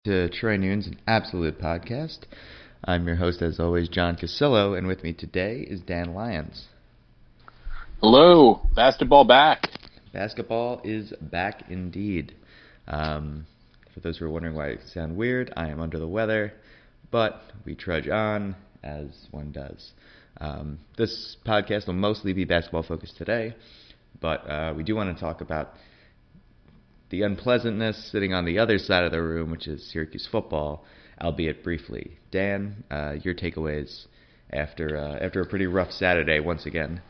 To Troy Noon's an Absolute Podcast. I'm your host, as always, John Casillo, and with me today is Dan Lyons. Hello, basketball back. Basketball is back indeed. For those who are wondering why I sound weird, I am under the weather, but we trudge on as one does. This podcast will mostly be basketball focused today, but we do want to talk about the unpleasantness sitting on the other side of the room, which is Syracuse football, albeit briefly. Dan, your takeaways after a pretty rough Saturday once again.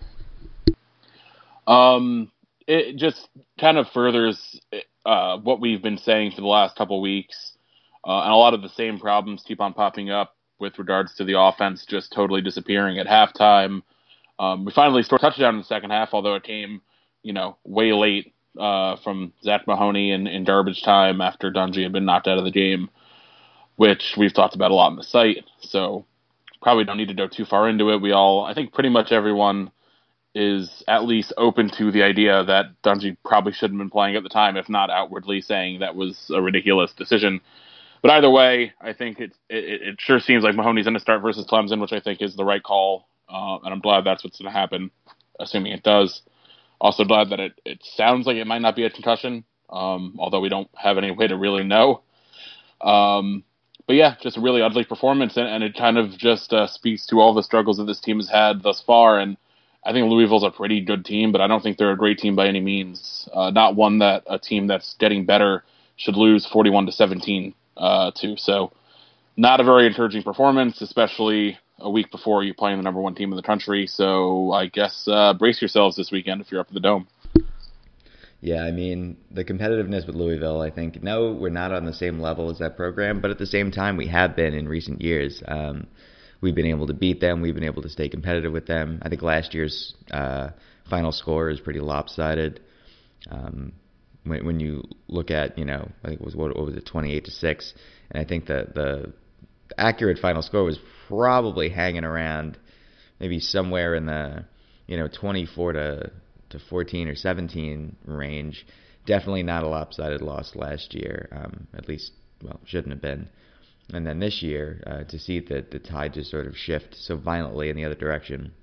It just kind of furthers what we've been saying for the last couple of weeks, and a lot of the same problems keep on popping up with regards to the offense just totally disappearing at halftime. We finally scored a touchdown in the second half, although it came, way late from Zach Mahoney in garbage time after Dungey had been knocked out of the game, which we've talked about a lot on the site. So probably don't need to go too far into it. I think pretty much everyone is at least open to the idea that Dungey probably shouldn't have been playing at the time, if not outwardly saying that was a ridiculous decision. But either way, I think it sure seems like Mahoney's going to start versus Clemson, which I think is the right call, and I'm glad that's what's going to happen, assuming it does. Also glad that it sounds like it might not be a concussion, although we don't have any way to really know. But yeah, just a really ugly performance, and it kind of just speaks to all the struggles that this team has had thus far. And I think Louisville's a pretty good team, but I don't think they're a great team by any means. Not one that a team that's getting better should lose 41-17 to. So not a very encouraging performance, especially a week before you play in the number one team in the country. So I guess brace yourselves this weekend if you're up at the Dome. Yeah, I mean, the competitiveness with Louisville, I think, no, we're not on the same level as that program, but at the same time, we have been in recent years. We've been able to beat them. We've been able to stay competitive with them. I think last year's final score is pretty lopsided. When you look at, I think it was, what was it, 28-6, and I think the accurate final score was probably hanging around maybe somewhere in the 24 to 14 or 17 range. Definitely not a lopsided loss last year. At least, well, shouldn't have been. And then this year, to see the tide just sort of shift so violently in the other direction,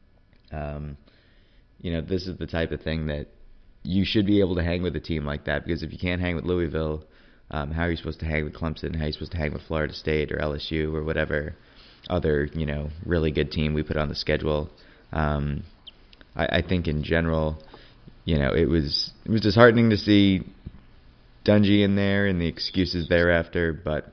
this is the type of thing that you should be able to hang with a team like that, because if you can't hang with Louisville, how are you supposed to hang with Clemson? How are you supposed to hang with Florida State or LSU or whatever other, really good team we put on the schedule? I think in general, it was disheartening to see Dungey in there and the excuses thereafter, but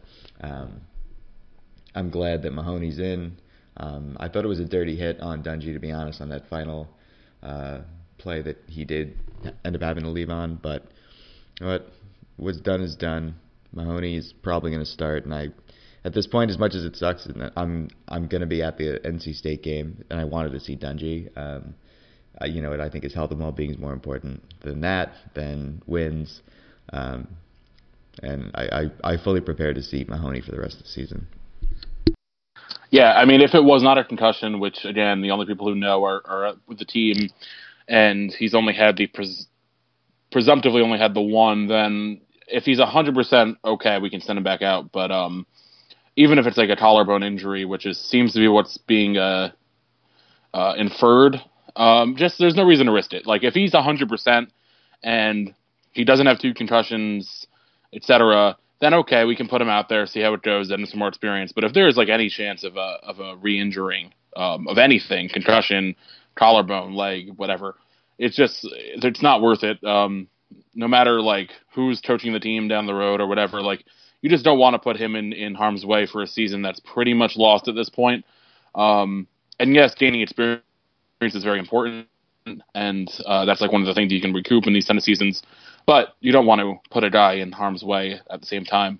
I'm glad that Mahoney's in. I thought it was a dirty hit on Dungey, to be honest, on that final play that he did end up having to leave on, but what's done is done. Mahoney is probably going to start, and at this point, as much as it sucks, I'm going to be at the NC State game, and I wanted to see Dungey. I think his health and well-being is more important than that, than wins. And I fully prepare to see Mahoney for the rest of the season. Yeah, I mean, if it was not a concussion, which, again, the only people who know are with the team, and he's only had presumptively only had the one, then if he's 100% okay, we can send him back out. But even if it's like a collarbone injury, which seems to be what's being inferred, there's no reason to risk it. Like, if he's 100% and he doesn't have two concussions, etc., then okay, we can put him out there, see how it goes, get him some more experience. But if there is like any chance of a re-injuring of anything, concussion, collarbone, leg, whatever, it's not worth it. No matter like who's coaching the team down the road or whatever, like, you just don't want to put him in harm's way for a season that's pretty much lost at this point. And yes, gaining experience is very important, and that's like one of the things you can recoup in these kind of seasons. But you don't want to put a guy in harm's way at the same time.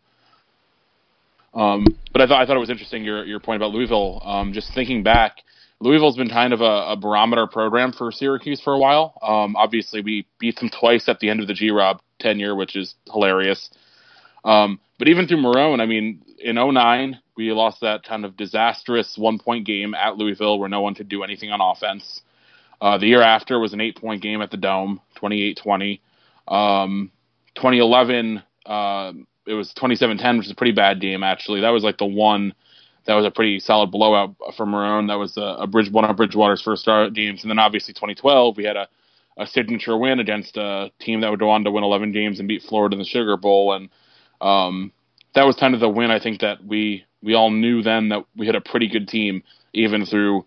But I thought it was interesting your point about Louisville. Just thinking back, Louisville's been kind of a barometer program for Syracuse for a while. Obviously, we beat them twice at the end of the G-Rob tenure, which is hilarious. But even through Marone, I mean, in 2009, we lost that kind of disastrous 1-point game at Louisville where no one could do anything on offense. The year after was an 8-point game at the Dome, 28-20. 2011, it was 27-10, which is a pretty bad game actually. That was like the one that was a pretty solid blowout for Maroon. That was one of Bridgewater's first start games, and then obviously 2012 we had a signature win against a team that would go on to win 11 games and beat Florida in the Sugar Bowl, and that was kind of the win. I think that we all knew then that we had a pretty good team, even through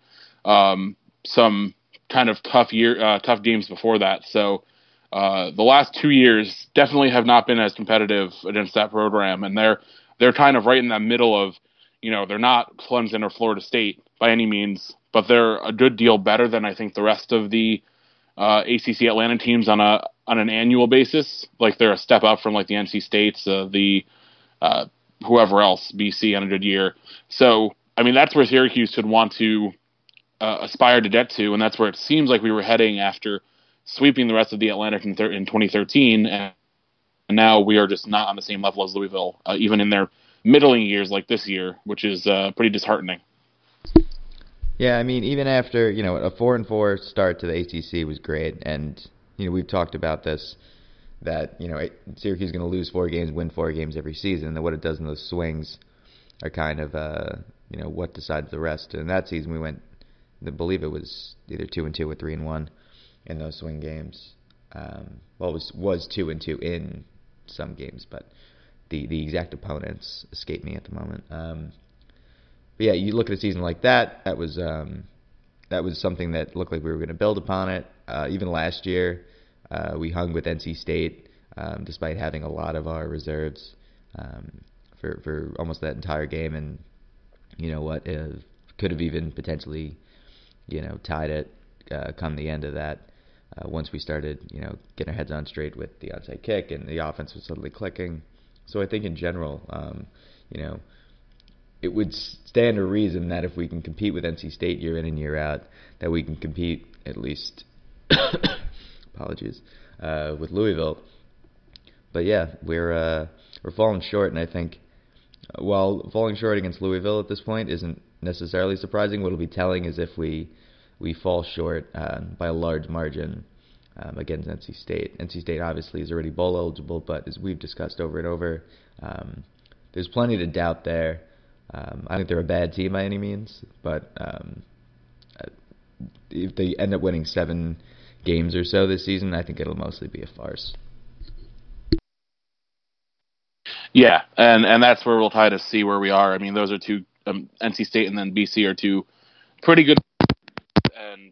some kind of tough games before that. So the last 2 years definitely have not been as competitive against that program, and they're kind of right in that middle of, they're not Clemson or Florida State by any means, but they're a good deal better than I think the rest of the ACC Atlanta teams on an annual basis. Like they're a step up from like the NC States, the whoever else, BC on a good year. So I mean that's where Syracuse should want to aspire to get to, and that's where it seems like we were heading after sweeping the rest of the Atlantic in 2013, and now we are just not on the same level as Louisville, even in their middling years like this year, which is pretty disheartening. Yeah, I mean, even after, a 4-4 start to the ACC was great, and, we've talked about this, that, Syracuse is going to lose 4 games, win 4 games every season, and what it does in those swings are kind of, what decides the rest. And that season we went, I believe it was either 2-2 or 3-1 in those swing games. Well, it was 2-2 in some games, but the exact opponents escape me at the moment. But yeah, you look at a season like that. That was something that looked like we were going to build upon it. Even last year, we hung with NC State despite having a lot of our reserves for almost that entire game, and could have even potentially tied it come the end of that. Once we started getting our heads on straight with the onside kick and the offense was suddenly clicking. So I think in general, it would stand to reason that if we can compete with NC State year in and year out, that we can compete at least, with Louisville. But yeah, we're falling short, and I think while falling short against Louisville at this point isn't necessarily surprising, what will be telling is if we fall short by a large margin against NC State. NC State obviously is already bowl eligible, but as we've discussed over and over, there's plenty to doubt there. I think they're a bad team by any means, but if they end up winning 7 games or so this season, I think it'll mostly be a farce. Yeah, and that's where we'll try to see where we are. I mean, those are two, NC State and then BC are two pretty good, and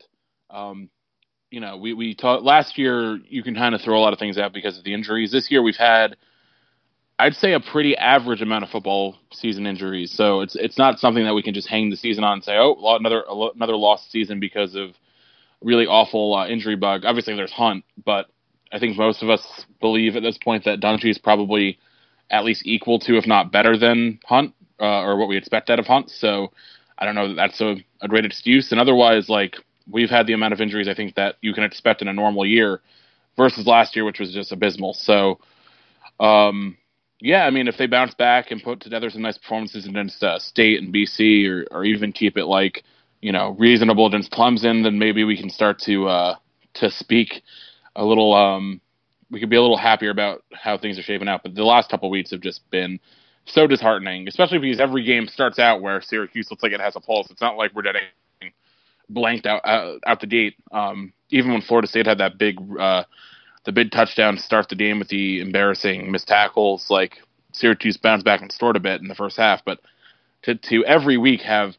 we talked last year. You can kind of throw a lot of things out because of the injuries. This year we've had, I'd say, a pretty average amount of football season injuries. So it's not something that we can just hang the season on and say, oh, another lost season because of really awful injury bug. Obviously, there's Hunt, but I think most of us believe at this point that Dungey is probably at least equal to, if not better than Hunt, or what we expect out of Hunt. So I don't know that that's a great excuse. And otherwise, we've had the amount of injuries I think that you can expect in a normal year versus last year, which was just abysmal. So, yeah, I mean, if they bounce back and put together some nice performances against State and BC, or even keep it reasonable against Clemson, then maybe we can start to speak a little. We could be a little happier about how things are shaping out. But the last couple of weeks have just been so disheartening, especially because every game starts out where Syracuse looks like it has a pulse. It's not like we're getting blanked out the gate. Even when Florida State had that big touchdown to start the game with the embarrassing missed tackles, Syracuse bounced back and stored a bit in the first half. But to every week have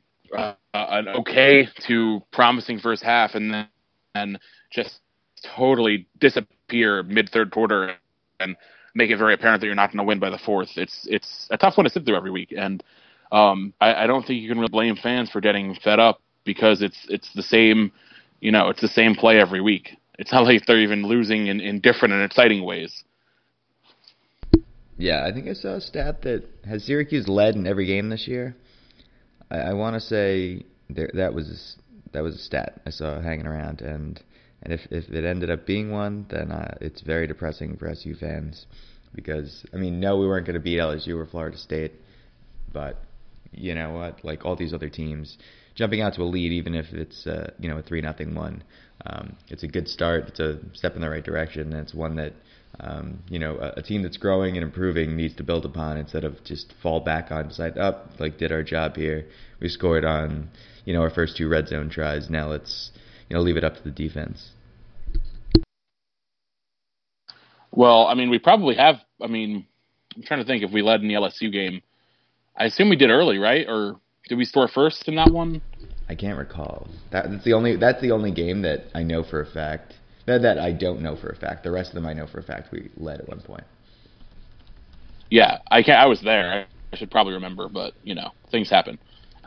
an okay to promising first half and then just totally disappear mid-third quarter and make it very apparent that you're not going to win by the fourth. It's a tough one to sit through every week, and I don't think you can really blame fans for getting fed up because it's the same, it's the same play every week. It's not like they're even losing in different and exciting ways. Yeah, I think I saw a stat that has Syracuse led in every game this year. I want to say that was a stat I saw hanging around, and if it ended up being one, then it's very depressing for SU fans because, no, we weren't going to beat LSU or Florida State, but you know what? All these other teams, jumping out to a lead, even if it's a 3-0 one, it's a good start. It's a step in the right direction, and it's one that A team that's growing and improving needs to build upon instead of just fall back on decide up like did our job here. We scored on our first 2 red zone tries. Now let's leave it up to the defense. Well, I mean, we probably have. I mean, I'm trying to think if we led in the LSU game. I assume we did early, right? Or did we score first in that one? I can't recall. That's the only game that I know for a fact. That I don't know for a fact. The rest of them I know for a fact we led at one point. Yeah, I was there. I should probably remember, but things happen.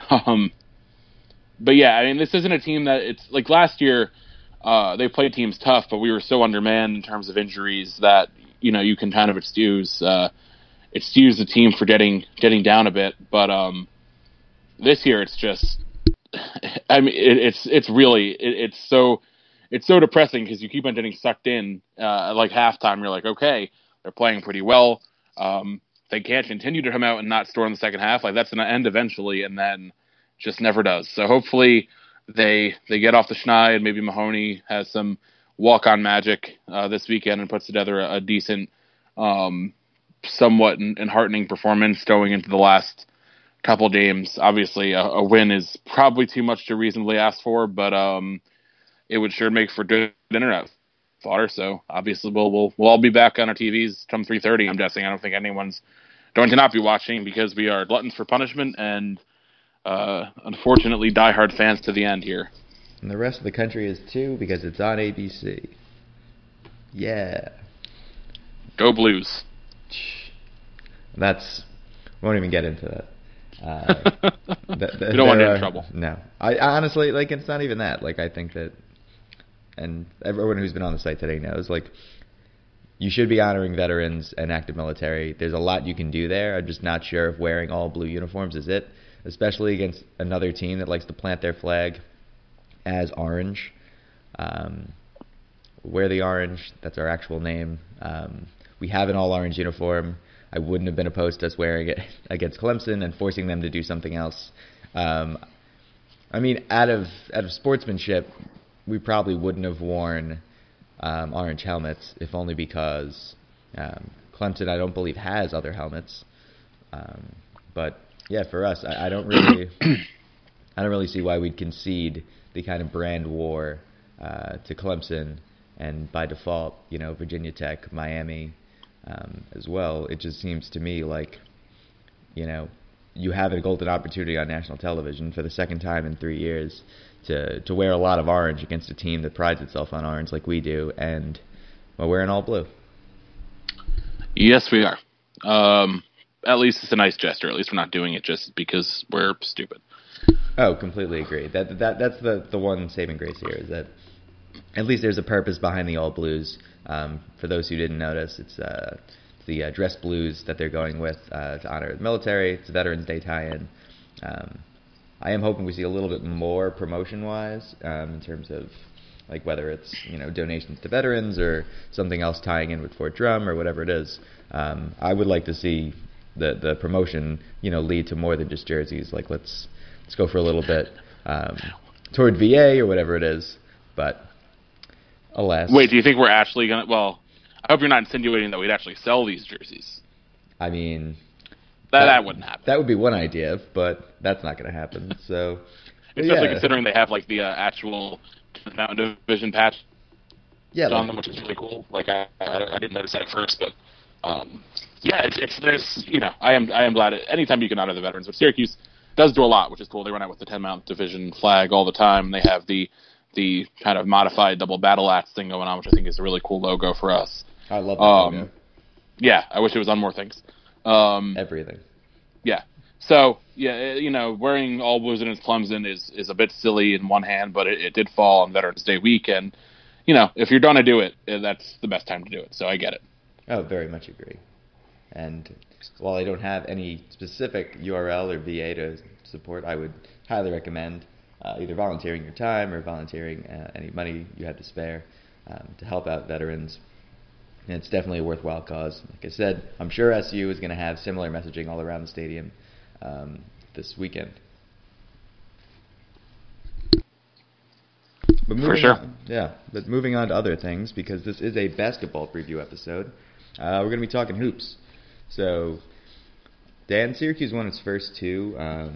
But yeah, I mean, this isn't a team that it's like last year. They played teams tough, but we were so undermanned in terms of injuries that you can kind of excuse the team for getting down a bit. But this year it's just, I mean, it's really it's so depressing because you keep on getting sucked in. Like halftime, you're like, okay, they're playing pretty well. They can't continue to come out and not score in the second half. Like that's going to end eventually, and then just never does. So hopefully they get off the schneid. Maybe Mahoney has some walk-on magic this weekend and puts together a decent, somewhat enheartening performance going into the last couple games. Obviously, a win is probably too much to reasonably ask for, but it would sure make for good internet fodder. So obviously, we'll all be back on our TVs come 3:30. I'm guessing. I don't think anyone's going to not be watching because we are gluttons for punishment and unfortunately diehard fans to the end here. And the rest of the country is too because it's on ABC. Yeah. Go Blues. We won't even get into that. You don't want to get in trouble. No. I honestly, it's not even that. I think that, and everyone who's been on the site today knows, you should be honoring veterans and active military. There's a lot you can do there. I'm just not sure if wearing all blue uniforms is it, especially against another team that likes to plant their flag as orange. Wear the orange. That's our actual name. We have an all-orange uniform. I wouldn't have been opposed to us wearing it against Clemson and forcing them to do something else. I mean, out of sportsmanship, we probably wouldn't have worn orange helmets, if only because Clemson, I don't believe, has other helmets. But yeah, for us, I don't really see why we'd concede the kind of brand war to Clemson and by default, Virginia Tech, Miami. As well, it just seems to me like, you have a golden opportunity on national television for the second time in 3 years to wear a lot of orange against a team that prides itself on orange like we do, and we're wearing all blue. Yes, we are. At least it's a nice gesture. At least we're not doing it just because we're stupid. Oh, completely agree. That's the one saving grace here is that at least there's a purpose behind the all blues. For those who didn't notice, it's the dress blues that they're going with to honor the military. It's a Veterans Day tie-in. I am hoping we see a little bit more promotion-wise in terms of whether it's donations to veterans or something else tying in with Fort Drum or whatever it is. I would like to see the promotion lead to more than just jerseys. Let's go for a little bit toward VA or whatever it is, but. Alas. Wait, do you think we're actually going to... Well, I hope you're not insinuating that we'd actually sell these jerseys. I mean... That wouldn't happen. That would be one idea, but that's not going to happen, so... Especially considering they have, the actual Mountain Division patch on them, which is really cool. I didn't notice that at first, but... there's... I am glad... Anytime you can honor the veterans, but Syracuse does do a lot, which is cool. They run out with the 10-Mount Division flag all the time. They have the kind of modified double battle axe thing going on, which I think is a really cool logo for us. I love that logo. Yeah, I wish it was on more things. Everything. Yeah. So, wearing all blues against Clemson is a bit silly in one hand, but it did fall on Veterans Day week, and, if you're going to do it, that's the best time to do it, so I get it. Oh, very much agree. And while I don't have any specific URL or VA to support, I would highly recommend either volunteering your time or volunteering any money you have to spare to help out veterans. And it's definitely a worthwhile cause. Like I said, I'm sure SU is going to have similar messaging all around the stadium this weekend. But For moving sure. on, yeah. But moving on to other things, because this is a basketball preview episode. We're going to be talking hoops. So, Dan, Syracuse won its first two,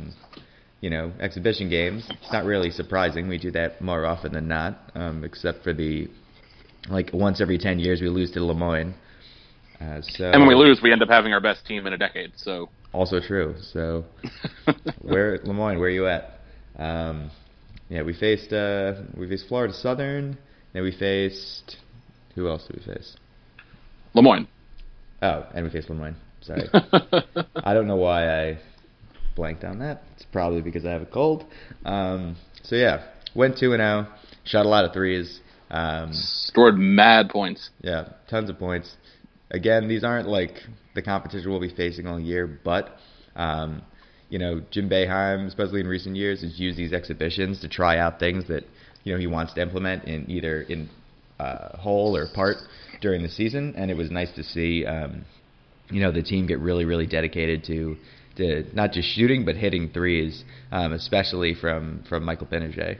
exhibition games. It's not really surprising. We do that more often than not, except for once every 10 years we lose to Le Moyne. And when we lose, we end up having our best team in a decade. So also true. So, Le Moyne, where are you at? We faced Florida Southern. Then we faced, who else did we face? Le Moyne. Oh, and we faced Le Moyne. Sorry. I don't know why I blanked on that. It's probably because I have a cold. Went 2-0. Shot a lot of threes. Scored mad points. Yeah, tons of points. Again, these aren't like the competition we'll be facing all year, but Jim Boeheim, especially in recent years, has used these exhibitions to try out things that he wants to implement in either in whole or part during the season, and it was nice to see the team get really, really dedicated to not just shooting but hitting threes, especially from Michael Pinniger.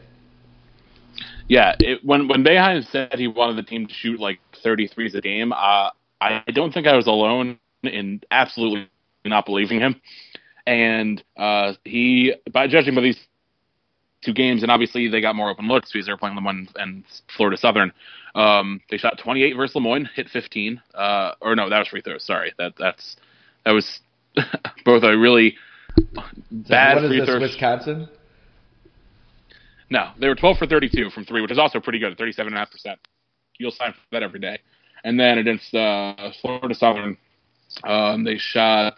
Yeah, when Boeheim said he wanted the team to shoot like 33s a game, I don't think I was alone in absolutely not believing him. And he, by judging by these two games, and obviously they got more open looks because they were playing Le Moyne and Florida Southern. They shot 28 versus Le Moyne, hit 15. Or no, that was free throws. Sorry, that was both a really bad free throws. Wisconsin? No, they were 12 for 32 from three, which is also pretty good, 37.5%. You'll sign for that every day. And then against Florida Southern, they shot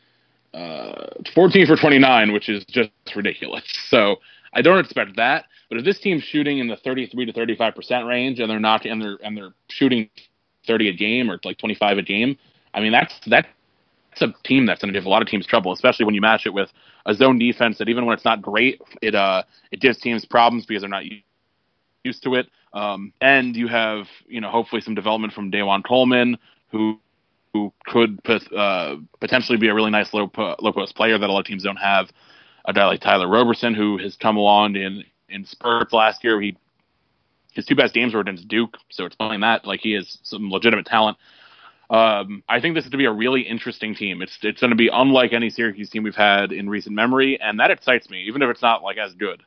14 for 29, which is just ridiculous. So I don't expect that. But if this team's shooting in the 33 to 35% range, and they're shooting 30 a game or like 25 a game, I mean that's a team that's going to give a lot of teams trouble, especially when you match it with a zone defense that even when it's not great, it gives teams problems because they're not used to it. And you have hopefully some development from Dajuan Coleman, who could potentially be a really nice low post player that a lot of teams don't have. A guy like Tyler Roberson, who has come along in spurts last year. His two best games were against Duke, so explaining that, like, he has some legitimate talent. I think this is going to be a really interesting team. It's going to be unlike any Syracuse team we've had in recent memory, and that excites me, even if it's not like as good.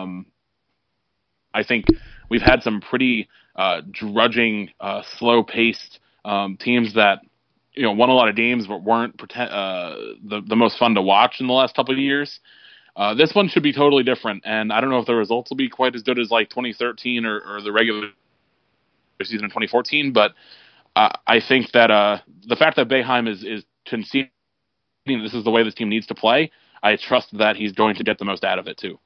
I think we've had some pretty drudging, slow-paced teams that won a lot of games but weren't the most fun to watch in the last couple of years. This one should be totally different, and I don't know if the results will be quite as good as like 2013 or the regular season in 2014, but I think that the fact that Boeheim is conceding this is the way this team needs to play, I trust that he's going to get the most out of it too.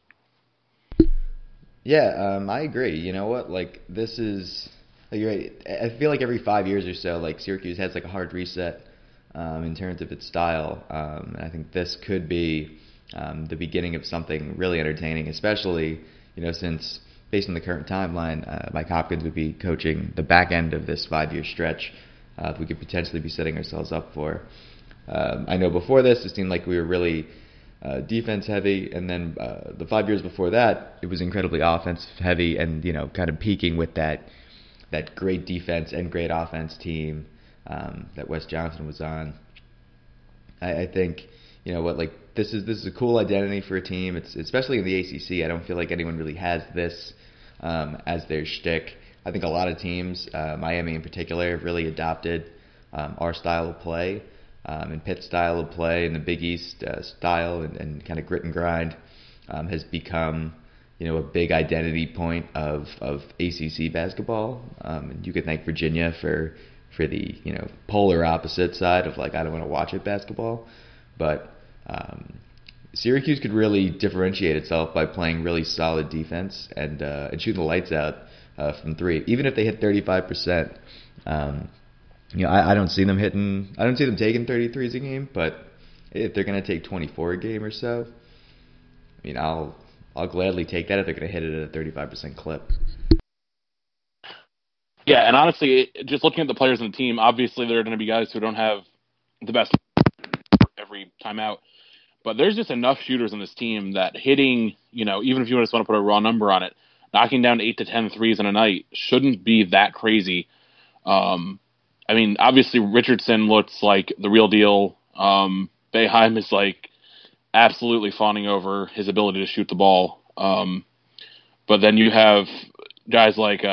Yeah, I agree. You know what? Like, this is I feel like every 5 years or so, like, Syracuse has like a hard reset in terms of its style. And I think this could be the beginning of something really entertaining, especially since based on the current timeline, Mike Hopkins would be coaching the back end of this 5-year stretch that we could potentially be setting ourselves up for. I know before this, it seemed like we were really defense heavy, and then the 5 years before that, it was incredibly offense heavy, and kind of peaking with that great defense and great offense team that Wes Johnson was on. I think this is a cool identity for a team. It's especially in the ACC. I don't feel like anyone really has this as their shtick. I think a lot of teams, Miami in particular, have really adopted our style of play. And Pitt's style of play and the Big East style and kind of grit and grind has become a big identity point of ACC basketball. And you could thank Virginia for the polar opposite side of like, I don't want to watch it basketball. But Syracuse could really differentiate itself by playing really solid defense and shooting the lights out from three. Even if they hit 35%, I don't see them taking 33s a game. But if they're going to take 24 a game or so, I mean, I'll gladly take that if they're going to hit it at a 35% clip. Yeah, and honestly, just looking at the players on the team, obviously there are going to be guys who don't have the best every time out. But there's just enough shooters on this team that hitting, even if you just want to put a raw number on it, knocking down 8 to 10 threes in a night shouldn't be that crazy. I mean, obviously Richardson looks like the real deal. Boeheim is like absolutely fawning over his ability to shoot the ball. But then you have guys like,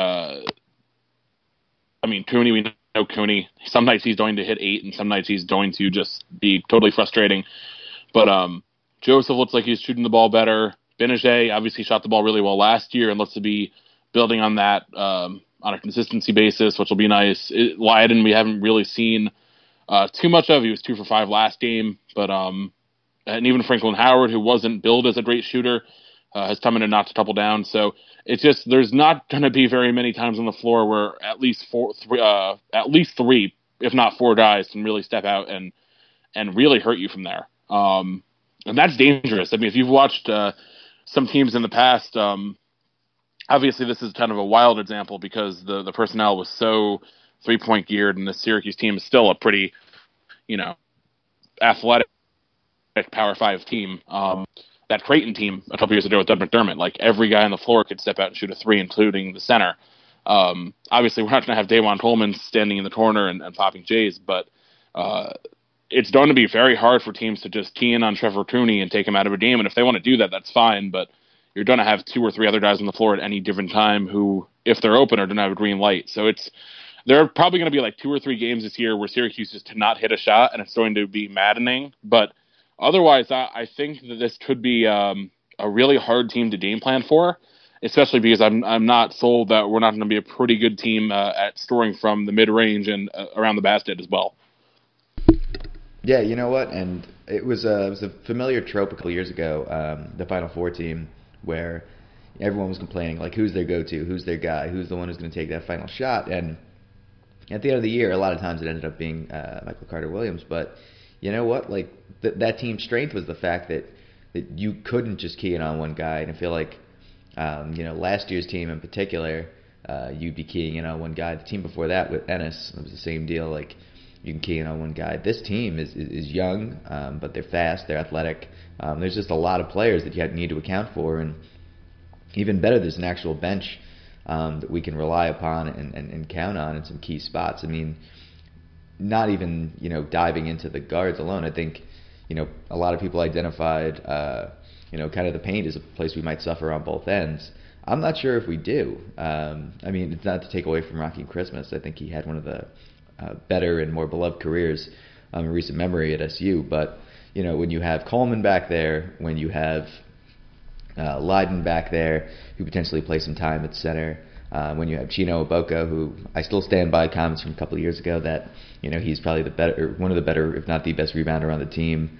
Cooney, we know Cooney. Some nights he's going to hit 8, and some nights he's going to just be totally frustrating. But Joseph looks like he's shooting the ball better. Benajay obviously shot the ball really well last year and looks to be building on that on a consistency basis, which will be nice. Lydon, we haven't really seen too much of. He was 2 for 5 last game. But and even Franklin Howard, who wasn't billed as a great shooter, has come in and knocked a couple down. So it's just there's not going to be very many times on the floor where at least three, if not 4 guys can really step out and really hurt you from there. And that's dangerous. I mean, if you've watched some teams in the past, obviously this is kind of a wild example because the personnel was so 3-point geared, and the Syracuse team is still a pretty, athletic Power 5 team. That Creighton team a couple years ago with Doug McDermott, like every guy on the floor could step out and shoot a 3, including the center. Obviously, we're not going to have Dajuan Coleman standing in the corner and popping Jays, but it's going to be very hard for teams to just key in on Trevor Cooney and take him out of a game. And if they want to do that, that's fine. But you're going to have 2 or 3 other guys on the floor at any given time who, if they're open, are going to have a green light. So there are probably going to be like 2 or 3 games this year where Syracuse just cannot hit a shot, and it's going to be maddening. But otherwise, I think that this could be a really hard team to game plan for, especially because I'm not sold that we're not going to be a pretty good team at scoring from the mid-range and around the basket as well. Yeah, you know what? And it was a familiar trope a couple years ago, the Final Four team, where everyone was complaining, like, who's their go-to, who's their guy, who's the one who's going to take that final shot. And at the end of the year, a lot of times it ended up being Michael Carter-Williams. But you know what? Like, that team's strength was the fact that you couldn't just key in on one guy. And I feel like, last year's team in particular, you'd be keying in on one guy. The team before that with Ennis, it was the same deal. Like, you can key in on one guy. This team is young, but they're fast, they're athletic. There's just a lot of players that you need to account for, and even better, there's an actual bench that we can rely upon and count on in some key spots. I mean, not even diving into the guards alone. I think a lot of people identified kind of the paint as a place we might suffer on both ends. I'm not sure if we do. I mean, it's not to take away from Rocky Christmas. I think he had one of the better and more beloved careers in recent memory at SU. But when you have Coleman back there, when you have Lydon back there, who potentially plays some time at center, when you have Chino Oboka, who I still stand by comments from a couple of years ago that he's probably one of the better, if not the best rebounder on the team.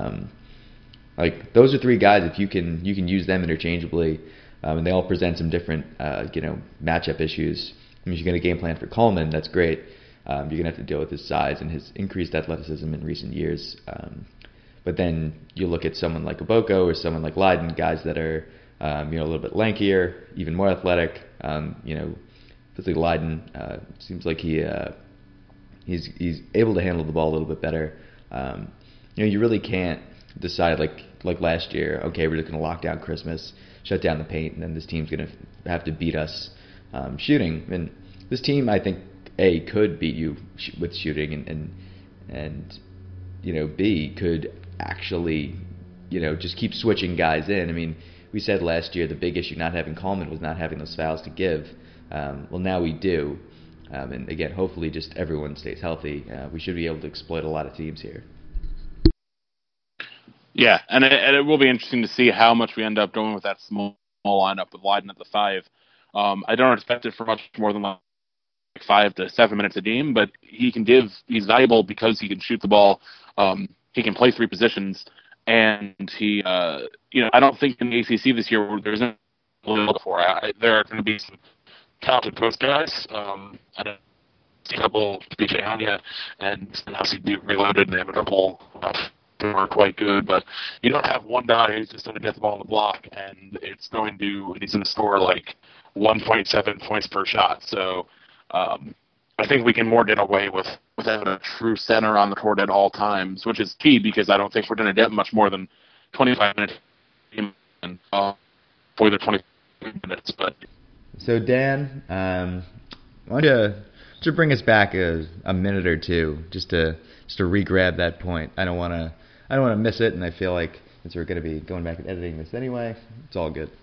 Like, those are 3 guys. If you can use them interchangeably, and they all present some different matchup issues. I mean, if you're going to game plan for Coleman, that's great. You're going to have to deal with his size and his increased athleticism in recent years. But then you look at someone like Oboka or someone like Lydon, guys that are a little bit lankier, even more athletic. Particularly Lydon seems like he's able to handle the ball a little bit better. You really can't decide like last year. Okay, we're just going to lock down Christmas, shut down the paint, and then this team's going to have to beat us shooting. And this team, I think, could beat you with shooting, and B, could actually just keep switching guys in. I mean, we said last year the big issue not having Coleman was not having those fouls to give. Well, now we do, and again, hopefully just everyone stays healthy. We should be able to exploit a lot of teams here. Yeah, and it will be interesting to see how much we end up going with that small lineup with Lydon at the 5. I don't expect it for much more than 5 to 7 minutes a game, but he's valuable because he can shoot the ball. He can play 3 positions, and he, I don't think in the ACC this year there's no before. There are going to be some talented post guys. I don't see a couple BJ Anya and obviously Duke Reloaded, and they have a couple who are quite good, but you don't have one guy who's just going to get the ball on the block, and he's going to score like 1.7 points per shot. So I think we can more get away with having a true center on the court at all times, which is key because I don't think we're going to get much more than 25 minutes for the 20 minutes. But So Dan, why don't you bring us back a minute or two just to re-grab that point. I don't want to miss it, and I feel like since we're going to be going back and editing this anyway, it's all good.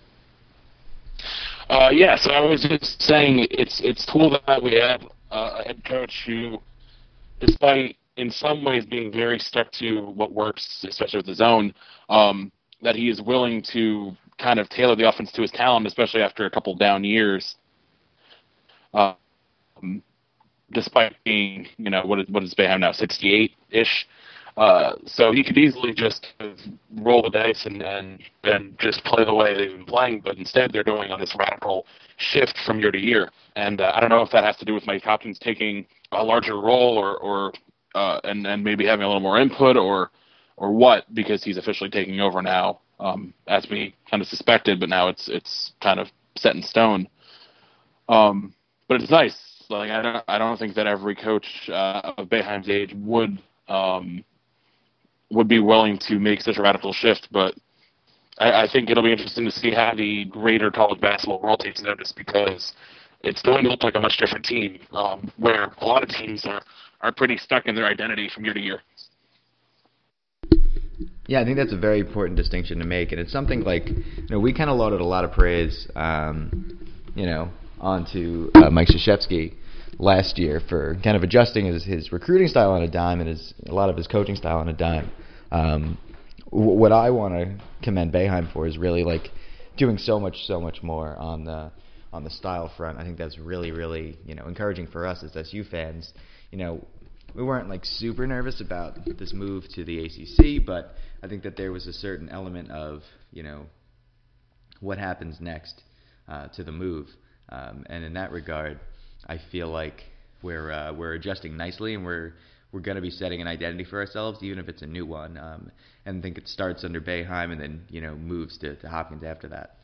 Yeah, so I was just saying it's cool that we have a head coach who, despite in some ways being very stuck to what works, especially with the zone, that he is willing to kind of tailor the offense to his talent, especially after a couple down years. Um, Despite being, what is Boeheim now, 68-ish. So he could easily just roll the dice and just play the way they've been playing, but instead they're doing this radical shift from year to year. And I don't know if that has to do with Mike Hopkins taking a larger role or and maybe having a little more input or what, because he's officially taking over now, as we kind of suspected, but now it's kind of set in stone. But it's nice. Like I don't think that every coach of Boeheim's age would be willing to make such a radical shift, but I think it'll be interesting to see how the greater college basketball world takes notice, because it's going to look like a much different team, where a lot of teams are pretty stuck in their identity from year to year. Yeah, I think that's a very important distinction to make, and it's something like, we kind of loaded a lot of praise, onto Mike Krzyzewski last year for kind of adjusting his recruiting style on a dime and a lot of his coaching style on a dime. What I want to commend Boeheim for is really like doing so much more on the style front. I think that's really, really encouraging for us as SU fans. We weren't like super nervous about this move to the ACC, but I think that there was a certain element of what happens next to the move, and in that regard, I feel like we're adjusting nicely, and we're going to be setting an identity for ourselves, even if it's a new one. And I think it starts under Boeheim and then moves to Hopkins after that.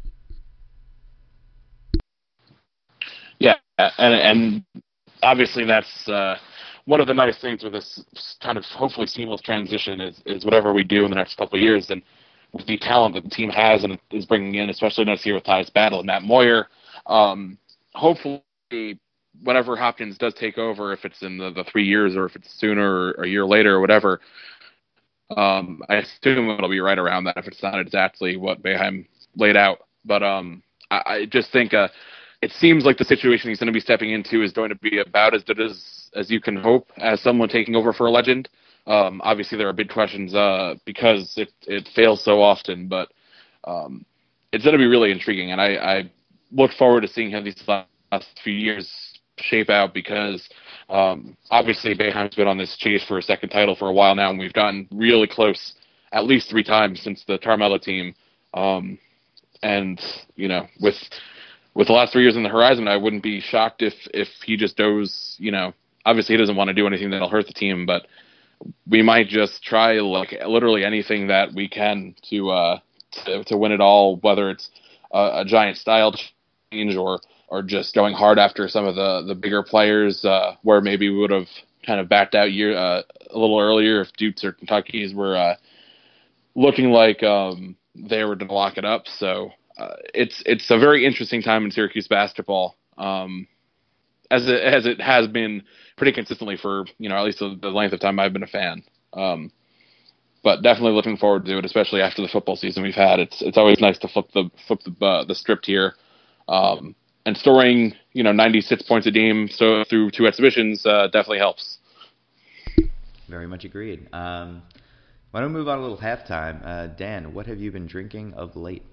Yeah, and obviously that's one of the nice things with this kind of hopefully seamless transition is whatever we do in the next couple of years, and with the talent that the team has and is bringing in, especially next year with Tyus Battle and Matt Moyer, hopefully whenever Hopkins does take over, if it's in the 3 years or if it's sooner or a year later or whatever, I assume it'll be right around that if it's not exactly what Boeheim laid out. But I just think it seems like the situation he's going to be stepping into is going to be about as good as you can hope as someone taking over for a legend. Obviously, there are big questions because it fails so often, but it's going to be really intriguing, and I look forward to seeing how these last few years shape out, because obviously Boeheim's been on this chase for a second title for a while now, and we've gotten really close at least 3 times since the Carmelo team. And with the last 3 years on the horizon, I wouldn't be shocked if he just goes. Obviously he doesn't want to do anything that'll hurt the team, but we might just try like literally anything that we can to win it all, whether it's a giant style change or just going hard after some of the bigger players, where maybe we would have kind of backed out a little earlier if Dukes or Kentucky's were looking like they were going to lock it up. So it's a very interesting time in Syracuse basketball, as it has been pretty consistently for at least the length of time I've been a fan. But definitely looking forward to it, especially after the football season we've had. It's always nice to flip the script here. And storing 96 points a game through 2 exhibitions definitely helps. Very much agreed. Why don't we move on a little halftime? Dan, what have you been drinking of late?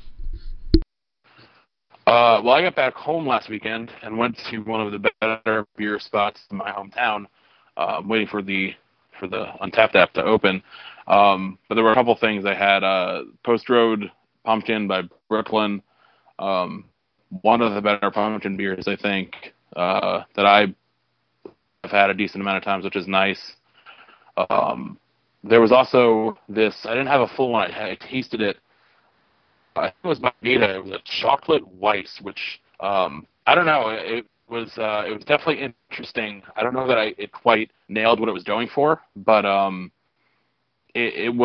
Well, I got back home last weekend and went to one of the better beer spots in my hometown, waiting for the Untapped app to open. But there were a couple things. I had Post Road Pumpkin by Brooklyn. One of the better pumpkin beers, I think, that I've had a decent amount of times, which is nice. There was also this. I didn't have a full one. I tasted it. I think it was Margita. It was a chocolate weiss, which I don't know. It was definitely interesting. I don't know that it quite nailed what it was going for, but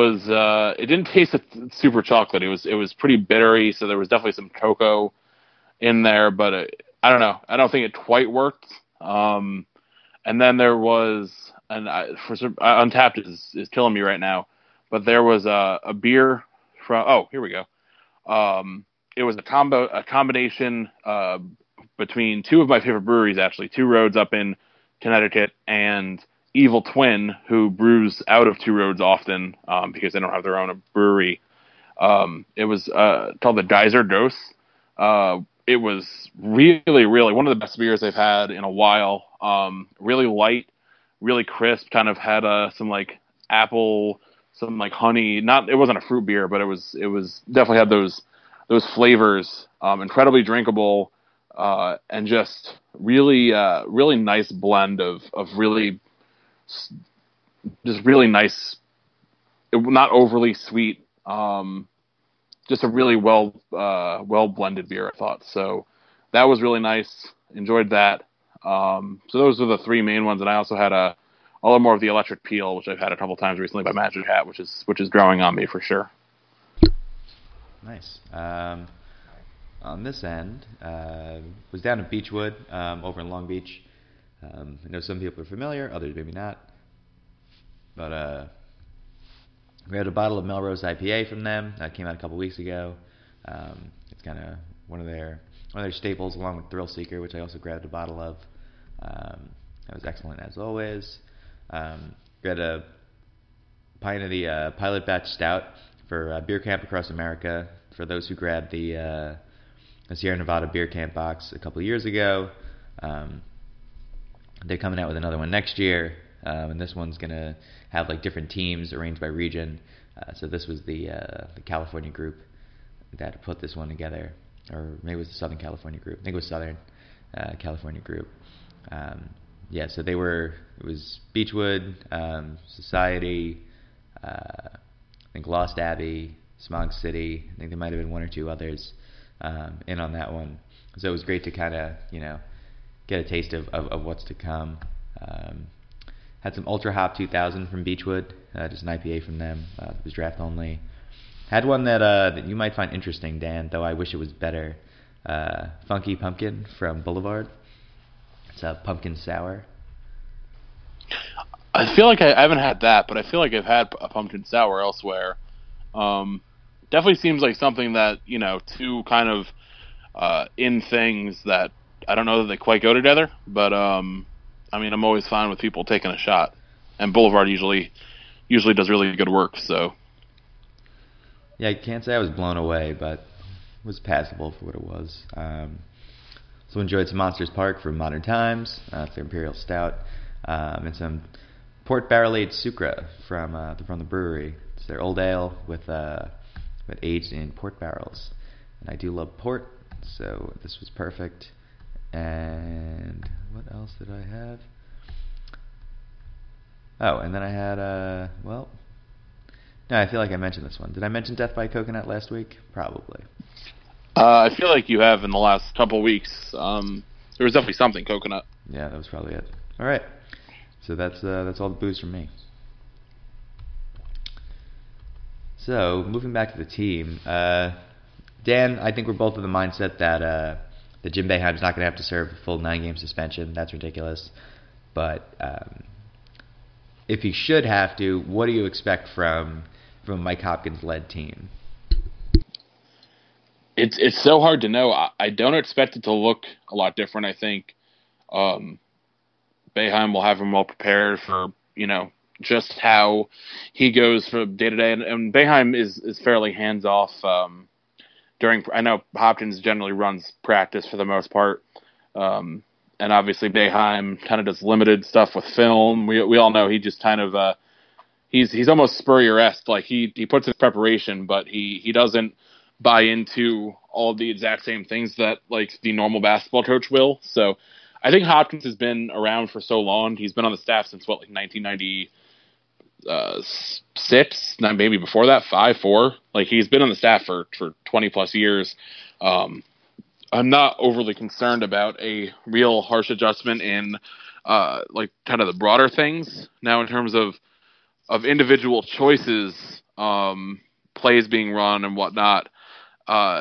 it didn't taste super chocolate. It was pretty bittery, so there was definitely some cocoa in there, but I don't know. I don't think it quite worked. And then there was, Untapped is killing me right now, but there was a beer from. Oh, here we go. It was a combination between two of my favorite breweries, actually, Two Roads up in Connecticut and Evil Twin, who brews out of Two Roads often because they don't have their own brewery. It was called the Geyser Dose. It was really, really one of the best beers I've had in a while. Really light, really crisp. Kind of had some like apple, some like honey. It wasn't a fruit beer, but it was definitely had those flavors. Incredibly drinkable, and just really, really nice blend of really, just really nice. Not overly sweet. Just a really well blended beer, I thought. So that was really nice. Enjoyed that. So those are the three main ones, and I also had a little more of the Electric Peel, which I've had a couple times recently by Magic Hat, which is growing on me for sure. Nice. On this end, was down in Beechwood, over in Long Beach. I know some people are familiar, others maybe not. But we had a bottle of Melrose IPA from them that came out a couple weeks ago. It's kind of one of their staples, along with Thrill Seeker, which I also grabbed a bottle of. That was excellent as always. We had a pint of the Pilot Batch Stout for Beer Camp Across America. For those who grabbed the Sierra Nevada Beer Camp box a couple years ago, they're coming out with another one next year. And this one's gonna have like different teams arranged by region. So this was the California group that put this one together, or maybe it was the Southern California group. I think it was Southern California group. So it was Beechwood, Society, I think Lost Abbey, Smog City. I think there might have been one or two others in on that one. So it was great to kind of get a taste of what's to come. Had some Ultra Hop 2000 from Beechwood, just an IPA from them. It was draft only. Had one that you might find interesting, Dan, though I wish it was better. Funky Pumpkin from Boulevard. It's a pumpkin sour. I feel like I haven't had that, but I feel like I've had a pumpkin sour elsewhere. Definitely seems like something that, two kind of in things that I don't know that they quite go together, but I'm always fine with people taking a shot, and Boulevard usually does really good work. So, yeah, I can't say I was blown away, but it was passable for what it was. So enjoyed some Monsters Park from Modern Times, it's their Imperial Stout, and some Port Barrel Aged Sucra from the brewery. It's their old ale with aged in port barrels, and I do love port, so this was perfect. And what else did I have? Oh, and then I had no, I feel like I mentioned this one. Did I mention Death by Coconut last week? Probably. I feel like you have in the last couple of weeks. There was definitely something coconut. Yeah, that was probably it. All right, so that's all the booze from me. So moving back to the team, Dan, I think we're both of the mindset that Jim Boeheim's not going to have to serve a full 9-game suspension. That's ridiculous. But if he should have to, what do you expect from a Mike Hopkins-led team? It's so hard to know. I don't expect it to look a lot different. I think Boeheim will have him well prepared for, just how he goes from day to day. And Boeheim is fairly hands-off. I know Hopkins generally runs practice for the most part, and obviously Boeheim kind of does limited stuff with film. We all know he just kind of he's almost Spurrier-esque. Like he puts in preparation, but he doesn't buy into all the exact same things that like the normal basketball coach will. So I think Hopkins has been around for so long. He's been on the staff since 1996, maybe before that, 4. Like he's been on the staff for 20 plus years. I'm not overly concerned about a real harsh adjustment in like kind of the broader things. Now in terms of individual choices, plays being run and whatnot,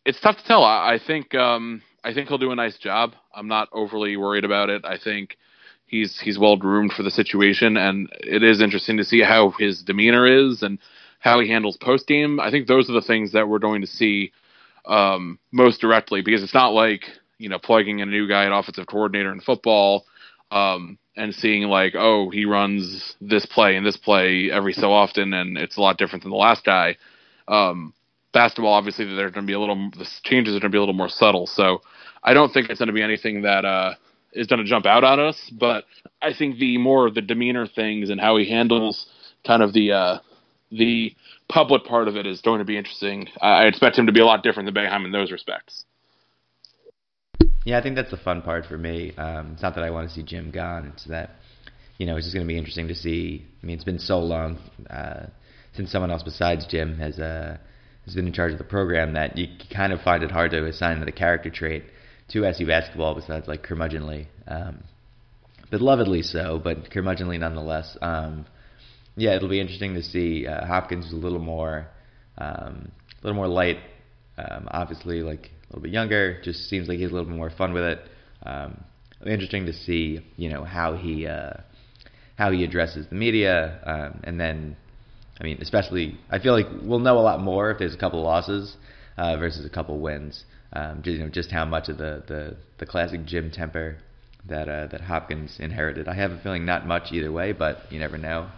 It's tough to tell. I think he'll do a nice job. I'm not overly worried about it. I think he's well groomed for the situation, and it is interesting to see how his demeanor is and how he handles post game. I think those are the things that we're going to see most directly, because it's not like, plugging in a new guy at offensive coordinator in football, and seeing like, oh, he runs this play and this play every so often, and it's a lot different than the last guy. Basketball, obviously, the changes are going to be a little more subtle. So I don't think it's going to be anything that is going to jump out at us. But I think the demeanor things and how he handles kind of the public part of it is going to be interesting. I expect him to be a lot different than Boeheim in those respects. Yeah, I think that's the fun part for me. It's not that I want to see Jim gone. It's that, it's just going to be interesting to see. I mean, it's been so long since someone else besides Jim has been in charge of the program that you kind of find it hard to assign the character trait to SU basketball besides like curmudgeonly. Belovedly so, but curmudgeonly nonetheless. Yeah, it'll be interesting to see. Hopkins is a little more light. Obviously, like a little bit younger. Just seems like he's a little bit more fun with it. It'll be interesting to see, how he addresses the media, and then, I mean, especially, I feel like we'll know a lot more if there's a couple of losses versus a couple of wins. Just how much of the classic Jim temper that Hopkins inherited. I have a feeling not much either way, but you never know.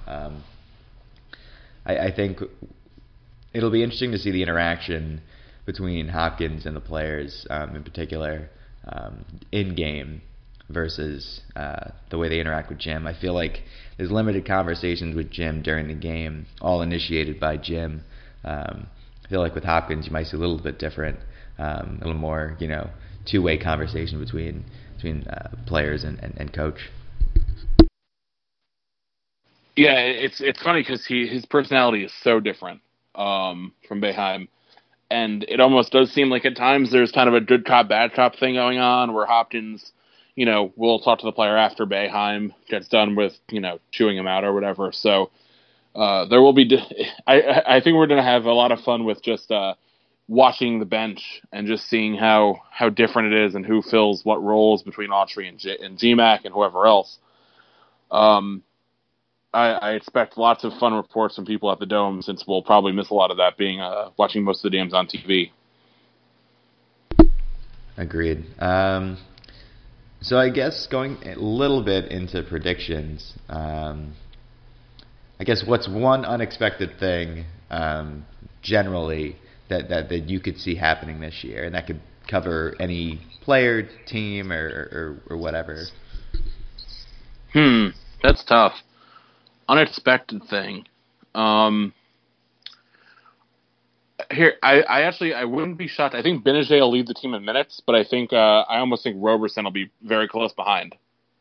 I think it'll be interesting to see the interaction between Hopkins and the players, in particular, in game versus the way they interact with Jim. I feel like there's limited conversations with Jim during the game, all initiated by Jim. I feel like with Hopkins, you might see a little bit different, a little more, two-way conversation between players and coach. Yeah, it's funny because his personality is so different from Boeheim, and it almost does seem like at times there's kind of a good cop bad cop thing going on where Hopkins, will talk to the player after Boeheim gets done with chewing him out or whatever. So there will be. I think we're going to have a lot of fun with just watching the bench and just seeing how different it is and who fills what roles between Autry and GMAC and whoever else. I expect lots of fun reports from people at the Dome, since we'll probably miss a lot of that being watching most of the games on TV. Agreed. So I guess going a little bit into predictions, I guess what's one unexpected thing generally that you could see happening this year, and that could cover any player, team, or whatever. That's tough. Unexpected thing. Here, I wouldn't be shocked. I think Benajay will lead the team in minutes, but I almost think Roberson will be very close behind.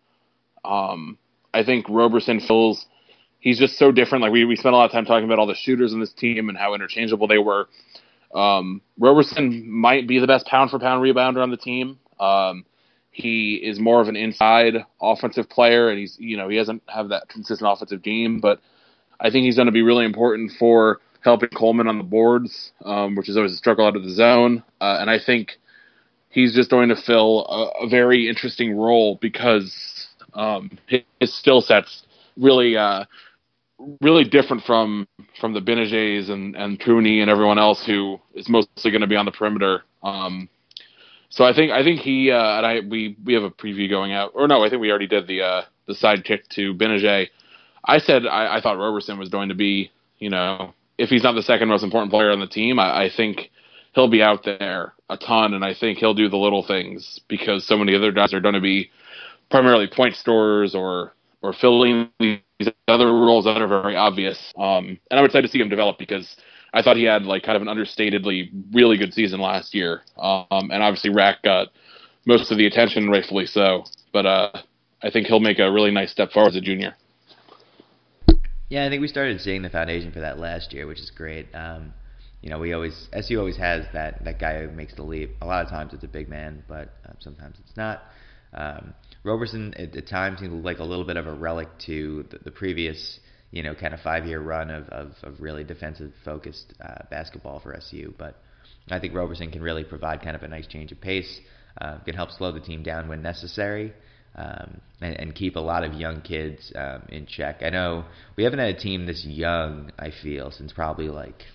I think Roberson he's just so different. Like we spent a lot of time talking about all the shooters in this team and how interchangeable they were. Roberson might be the best pound for pound rebounder on the team. He is more of an inside offensive player, and he doesn't have that consistent offensive game, but I think he's going to be really important for helping Coleman on the boards, which is always a struggle out of the zone. And I think he's just going to fill a very interesting role because his skill set's really different from the Benajays and Cooney and everyone else who is mostly going to be on the perimeter. So I think he and we have a preview going out, or no, I think we already did the sidekick to Benajay. I said I thought Roberson was going to be, if he's not the second most important player on the team, I think he'll be out there a ton, and I think he'll do the little things because so many other guys are going to be primarily point scorers or filling these other roles that are very obvious. And I'm excited to see him develop because I thought he had like kind of an understatedly really good season last year. And obviously Rack got most of the attention, rightfully so. But I think he'll make a really nice step forward as a junior. Yeah, I think we started seeing the foundation for that last year, which is great. SU always has that guy who makes the leap. A lot of times it's a big man, but sometimes it's not. Roberson at times seemed like a little bit of a relic to the previous kind of 5-year run of really defensive focused basketball for SU. But I think Roberson can really provide kind of a nice change of pace, can help slow the team down when necessary, and keep a lot of young kids in check. I know we haven't had a team this young, I feel, since probably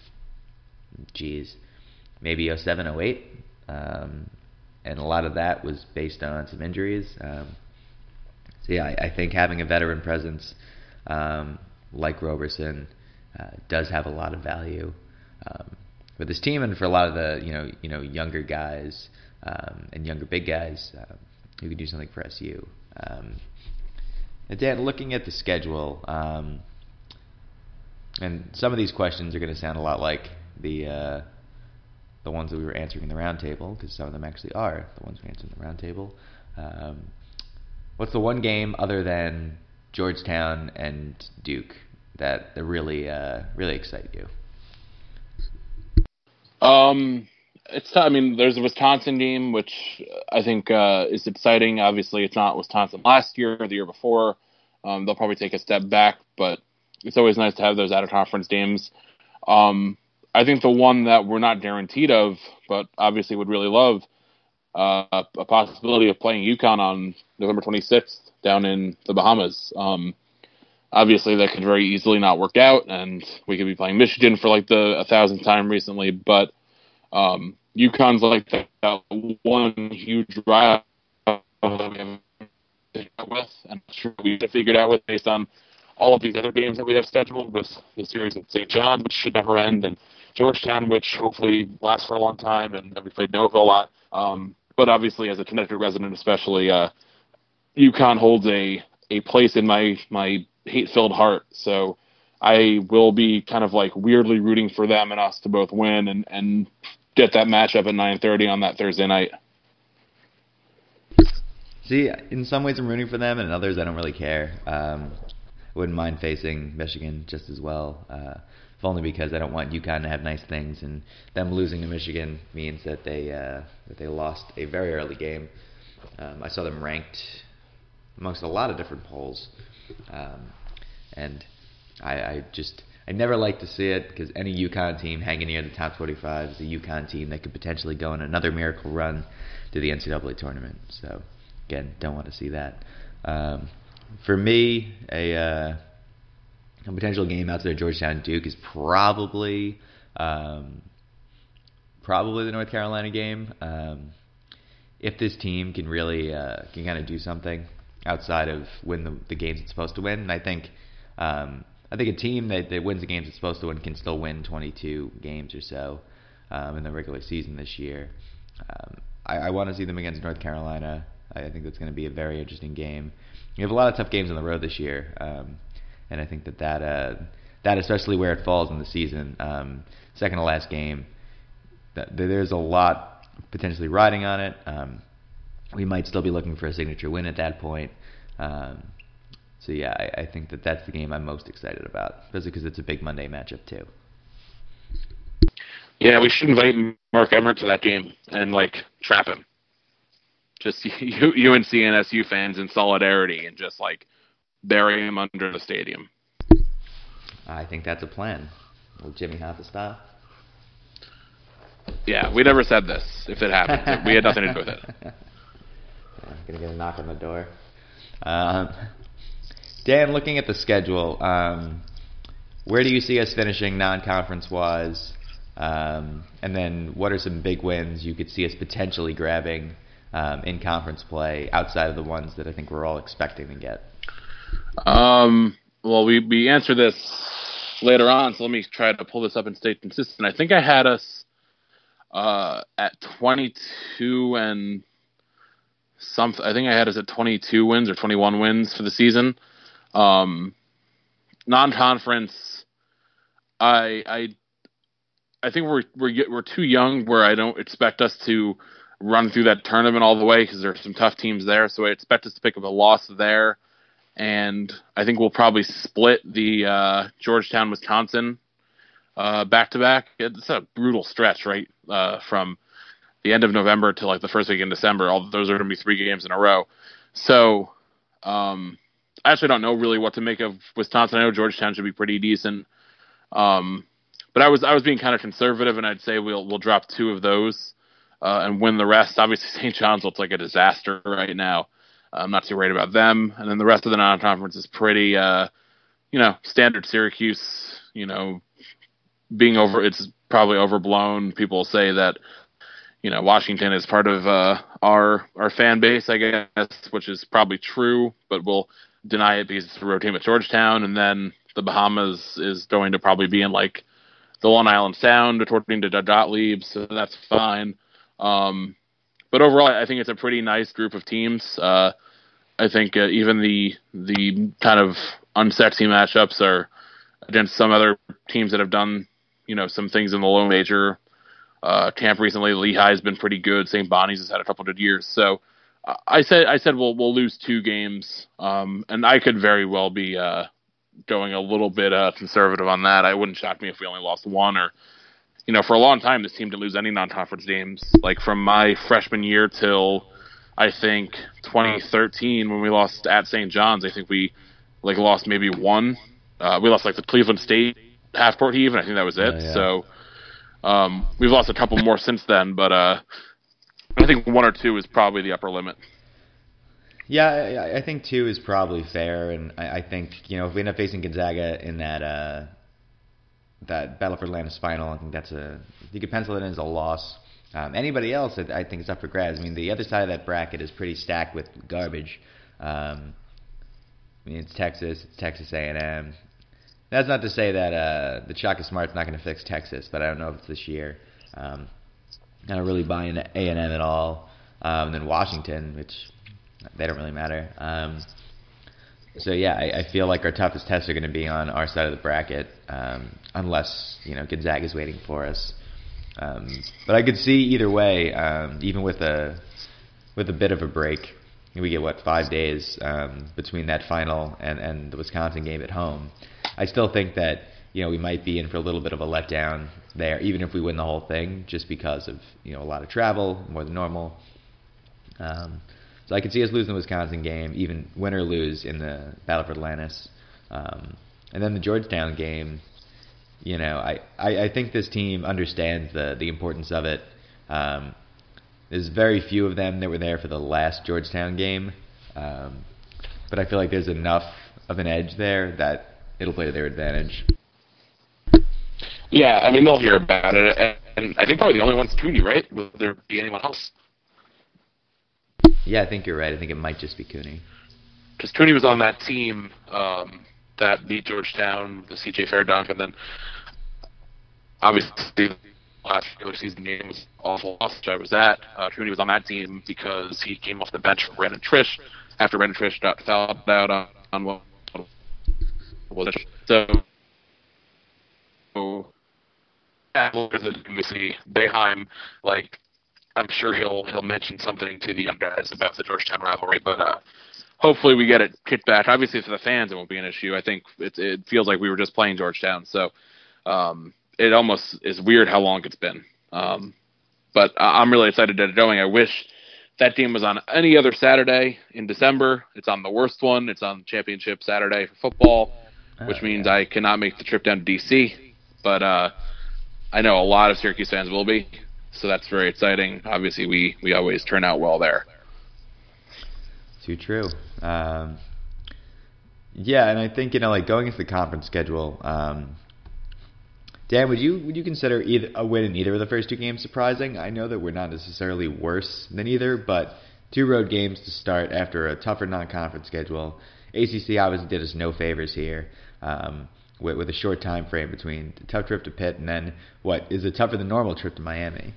maybe 07, 08. And a lot of that was based on some injuries. So yeah, I think having a veteran presence like Roberson does have a lot of value for this team and for a lot of the younger guys and younger big guys who could do something for SU. And Dan, looking at the schedule, and some of these questions are going to sound a lot like the ones that we were answering in the roundtable, because some of them actually are the ones we answered in the roundtable. What's the one game other than Georgetown and Duke that really excite you? There's a Wisconsin game, which I think is exciting. Obviously, it's not Wisconsin last year or the year before. They'll probably take a step back, but it's always nice to have those out-of-conference games. I think the one that we're not guaranteed of, but obviously would really love, a possibility of playing UConn on November 26th down in the Bahamas. Obviously, that could very easily not work out, and we could be playing Michigan for the 1,000th time recently. But UConn's that one huge rival that we haven't figured out with, and I'm sure we have figured out with based on all of these other games that we have scheduled, with the series at St. John, which should never end, and Georgetown, which hopefully lasts for a long time, and we played Nova a lot. But obviously, as a Connecticut resident especially, UConn holds a place in my hate-filled heart. So I will be kind of weirdly rooting for them and us to both win and get that matchup at 9:30 on that Thursday night. See, in some ways I'm rooting for them, and in others I don't really care. I wouldn't mind facing Michigan just as well, if only because I don't want UConn to have nice things, and them losing to Michigan means that they lost a very early game. I saw them ranked amongst a lot of different polls, and I never like to see it, because any UConn team hanging near the top 25 is a UConn team that could potentially go on another miracle run to the NCAA tournament. So again, don't want to see that. For me, a potential game outside of Georgetown Duke is probably the North Carolina game. If this team can really can kind of do something outside of win the games it's supposed to win, and I think a team that wins the games it's supposed to win can still win 22 games or so in the regular season this year. I want to see them against North Carolina. I think that's going to be a very interesting game. We have a lot of tough games on the road this year, and I think that especially where it falls in the season, second to last game, there's a lot potentially riding on it. We might still be looking for a signature win at that point. So yeah, I think that's the game I'm most excited about, especially because it's a big Monday matchup too. Yeah, we should invite Mark Emmert to that game and trap him. Just UNC and SU fans in solidarity, and just bury him under the stadium. I think that's a plan. Will Jimmy Hoffa style? Yeah, we never said this. If it happens, we had nothing to do with it. Yeah, gonna get a knock on the door. Dan, looking at the schedule, where do you see us finishing non-conference wise? And then what are some big wins you could see us potentially grabbing in conference play outside of the ones that I think we're all expecting to get? Well, we answer this later on, so let me try to pull this up and stay consistent. I think I had us at 22 and something. I think I had us at 22 wins or 21 wins for the season. Non-conference, I think we're too young where I don't expect us to run through that tournament all the way, because there's some tough teams there. So I expect us to pick up a loss there, and I think we'll probably split the Georgetown, Wisconsin back-to-back. It's a brutal stretch, right? From the end of November to the first week in December. All those are going to be 3 games in a row. So actually don't know really what to make of Wisconsin. I know Georgetown should be pretty decent. But I was being kind of conservative, and I'd say we'll drop 2 of those and win the rest. Obviously, St. John's looks like a disaster right now. I'm not too worried about them. And then the rest of the non-conference is pretty, standard Syracuse. It's probably overblown. People say that Washington is part of our fan base, I guess, which is probably true, but we'll deny it because it's a road team at Georgetown, and then the Bahamas is going to probably be in like the Long Island Sound, according to Gottlieb, so that's fine. But overall, I think it's a pretty nice group of teams. I think even the kind of unsexy matchups are against some other teams that have done some things in the low major. Camp recently, Lehigh's been pretty good. St. Bonnie's has had a couple good years. So I said we'll lose 2 games, and I could very well be going a little bit conservative on that. It wouldn't shock me if we only lost 1 or, for a long time this team didn't lose any non-conference games. Like from my freshman year till I think 2013 when we lost at St. John's, I think we lost maybe 1. We lost the Cleveland State half-court heave, and I think that was it. Yeah. So we've lost a couple more since then, but I think 1 or 2 is probably the upper limit. Yeah, I think 2 is probably fair, and I think if we end up facing Gonzaga in that Battle for Atlantis final, I think you could pencil it in as a loss. Anybody else, I think it's up for grabs. I mean, the other side of that bracket is pretty stacked with garbage. It's Texas A&M. That's not to say that the Shaka Smart's not going to fix Texas, but I don't know if it's this year. I don't really buy into A&M at all. And then Washington, which they don't really matter. So yeah, I feel like our toughest tests are going to be on our side of the bracket, unless Gonzaga's waiting for us. But I could see either way, even with a bit of a break. We get 5 days between that final and the Wisconsin game at home. I still think that we might be in for a little bit of a letdown there, even if we win the whole thing, just because of a lot of travel, more than normal. So I could see us losing the Wisconsin game, even win or lose in the Battle for Atlantis. And then the Georgetown game, I think this team understands the importance of it. There's very few of them that were there for the last Georgetown game, but I feel like there's enough of an edge there that it'll play to their advantage. Yeah, I mean, they'll hear about it, and I think probably the only one's Cooney, right? Will there be anyone else? Yeah, I think you're right. I think it might just be Cooney. Because Cooney was on that team that beat Georgetown, the C.J. Fair dunk, and then obviously the last regular season game was awful loss, which I was at. Cooney was on that team because he came off the bench for Brandon Trish after Brandon Trish got fouled out on what was it? So yeah, obviously Boeheim, I'm sure he'll mention something to the young guys about the Georgetown rivalry, but hopefully we get it kicked back. Obviously for the fans it won't be an issue. I think it feels like we were just playing Georgetown, so it almost is weird how long it's been. But I'm really excited to get it going. I wish that game was on any other Saturday in December. It's on the worst one. It's on Championship Saturday for football, which means I cannot make the trip down to D.C., but I know a lot of Syracuse fans will be, so that's very exciting. Obviously, we always turn out well there. Too true. Yeah, and I think going into the conference schedule, Dan, would you consider a win in either of the first 2 games surprising? I know that we're not necessarily worse than either, but 2 road games to start after a tougher non-conference schedule. ACC obviously did us no favors here. With a short time frame between a tough trip to Pitt and then what is a tougher than normal trip to Miami.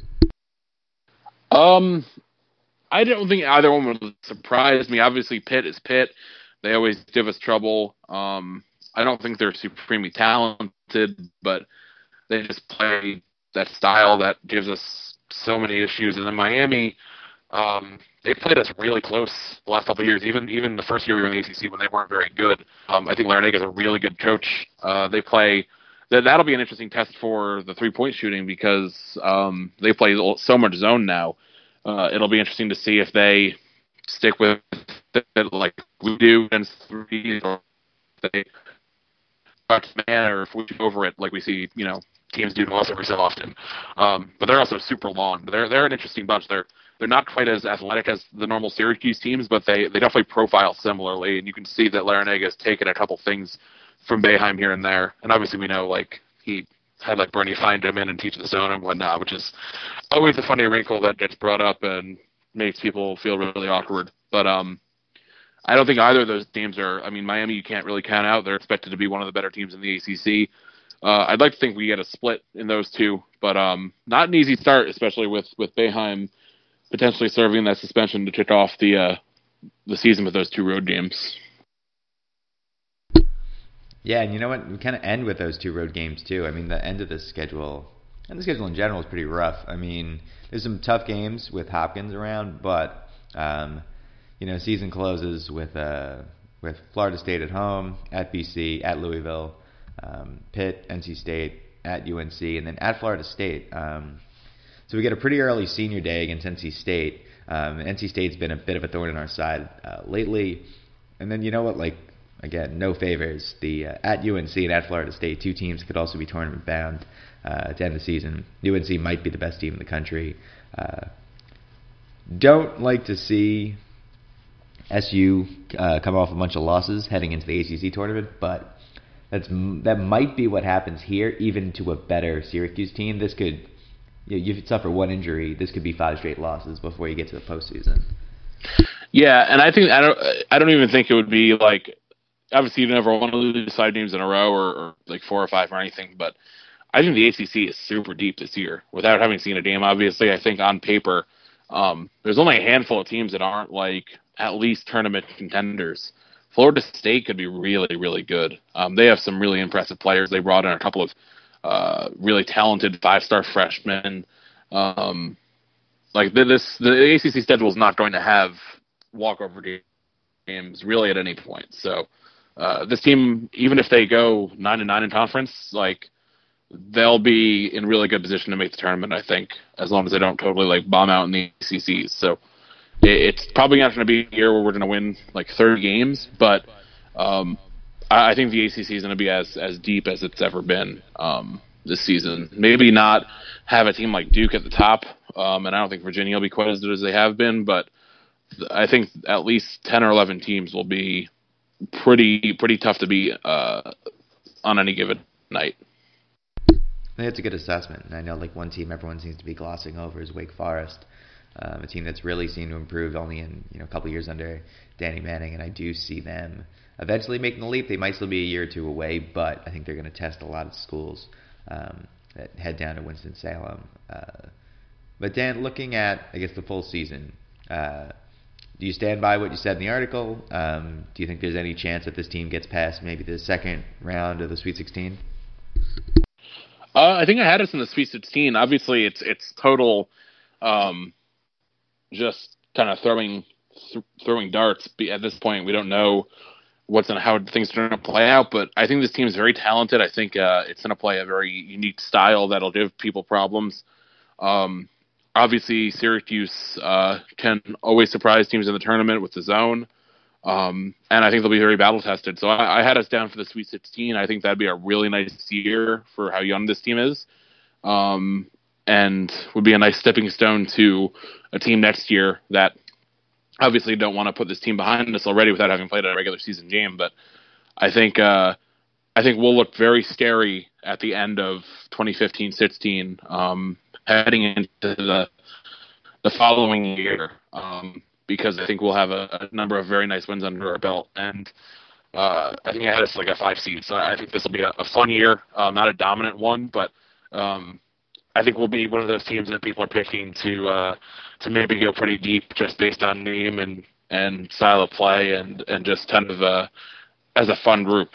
I don't think either one would surprise me. Obviously, Pitt is Pitt. They always give us trouble. I don't think they're supremely talented, but they just play that style that gives us so many issues. And then Miami, they played us really close the last couple of years. Even the first year we were in the ACC when they weren't very good. I think Larrañaga is a really good coach. They play. That'll be an interesting test for the 3-point shooting because they play so much zone now. It'll be interesting to see if they stick with that like we do against threes, or they touch man, or if we go over it like we see, teams do to us every so often. But they're also super long. They're an interesting bunch. They're not quite as athletic as the normal Syracuse teams, but they definitely profile similarly, and you can see that Larrañaga has taken a couple things from Boeheim here and there. And obviously we know like he had like Bernie find him in and teach the zone and whatnot, which is always a funny wrinkle that gets brought up and makes people feel really awkward. But I don't think either of those teams are. I mean, Miami you can't really count out. They're expected to be one of the better teams in the ACC. I'd like to think we get a split in those two, but not an easy start, especially with Boeheim potentially serving that suspension to kick off the season with those 2 road games. Yeah, and you know what? We kind of end with those 2 road games too. I mean, the end of the schedule, and the schedule in general is pretty rough. I mean, there's some tough games with Hopkins around, but season closes with Florida State at home, at BC, at Louisville, Pitt, NC State, at UNC, and then at Florida State. So we get a pretty early senior day against NC State. NC State's been a bit of a thorn in our side lately. And then you know what? Like, again, no favors. The at UNC and at Florida State, 2 teams could also be tournament bound at the end of the season. UNC might be the best team in the country. Don't like to see SU come off a bunch of losses heading into the ACC tournament, but that might be what happens here, even to a better Syracuse team. This could, you suffer one injury, this could be 5 straight losses before you get to the postseason. Yeah, and I think I don't even think it would be like, obviously you never want to lose 5 games in a row or like 4 or 5 or anything, but I think the ACC is super deep this year. Without having seen a game, obviously, I think on paper, there's only a handful of teams that aren't like at least tournament contenders. Florida State could be really, really good. They have some really impressive players. They brought in a couple of really talented 5-star freshmen. Like the ACC schedule is not going to have walkover games really at any point. So this team, even if they go 9-9 in conference, like they'll be in really good position to make the tournament. I think as long as they don't totally like bomb out in the ACCs. So it's probably not going to be a year where we're going to win like 30 games, but I think the ACC is going to be as deep as it's ever been this season. Maybe not have a team like Duke at the top, and I don't think Virginia will be quite as good as they have been, but I think at least 10 or 11 teams will be pretty tough to beat on any given night. I think that's a good assessment. And I know like one team everyone seems to be glossing over is Wake Forest, a team that's really seemed to improve only in a couple years under Danny Manning, and I do see them eventually making the leap. They might still be a year or 2 away, but I think they're going to test a lot of schools that head down to Winston-Salem. But Dan, looking at, I guess, the full season, do you stand by what you said in the article? Do you think there's any chance that this team gets past maybe the second round of the Sweet 16? I think I had us in the Sweet 16. Obviously, it's total, just kind of throwing darts. At this point, we don't know how things are going to play out. But I think this team is very talented. I think it's going to play a very unique style that'll give people problems. Obviously, Syracuse can always surprise teams in the tournament with the zone. And I think they'll be very battle tested. So I had us down for the Sweet 16. I think that'd be a really nice year for how young this team is. And would be a nice stepping stone to a team next year that obviously don't want to put this team behind us already without having played a regular season game. But I think we'll look very scary at the end of 2015-16, heading into the following year. Because I think we'll have a number of very nice wins under our belt. And I think I had us like a 5 seed. So I think this will be a fun year, not a dominant one, but I think we'll be one of those teams that people are picking to maybe go pretty deep just based on name and style of play and just kind of as a fun group.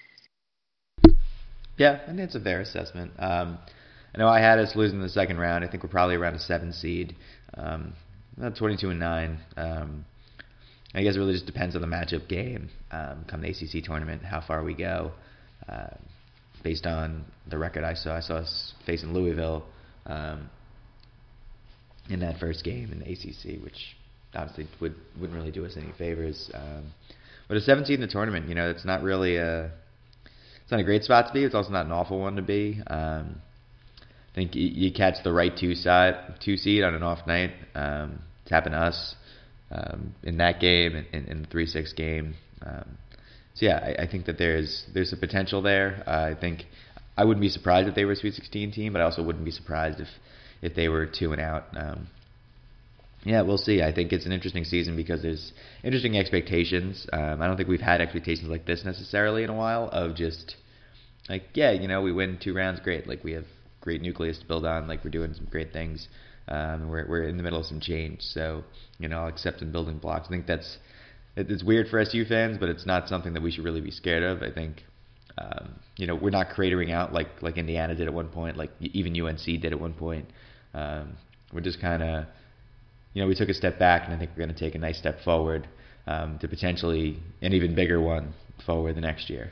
Yeah, I think it's a fair assessment. I know I had us losing the second round. I think we're probably around a 7 seed. 22-9. I guess it really just depends on the matchup game come the ACC tournament, how far we go. Based on the record I saw us facing Louisville in that first game in the ACC, which obviously wouldn't really do us any favors. But a 17 in the tournament, it's not really it's not a great spot to be. It's also not an awful one to be. I think you catch the right two seed on an off night. It's happened to us in that game, in the 3-6 game. So yeah, I think that there's a potential there. I think I wouldn't be surprised if they were a Sweet 16 team, but I also wouldn't be surprised if they were 2 and out. Yeah, we'll see. I think it's an interesting season because there's interesting expectations. I don't think we've had expectations like this necessarily in a while of just like, we win 2 rounds, great. Like we have great nucleus to build on. Like we're doing some great things. We're in the middle of some change, so I'll accept in building blocks. I think it's weird for SU fans, but it's not something that we should really be scared of. I think we're not cratering out like Indiana did at one point, like even UNC did at one point. We're just kind of we took a step back, and I think we're going to take a nice step forward to potentially an even bigger one forward the next year.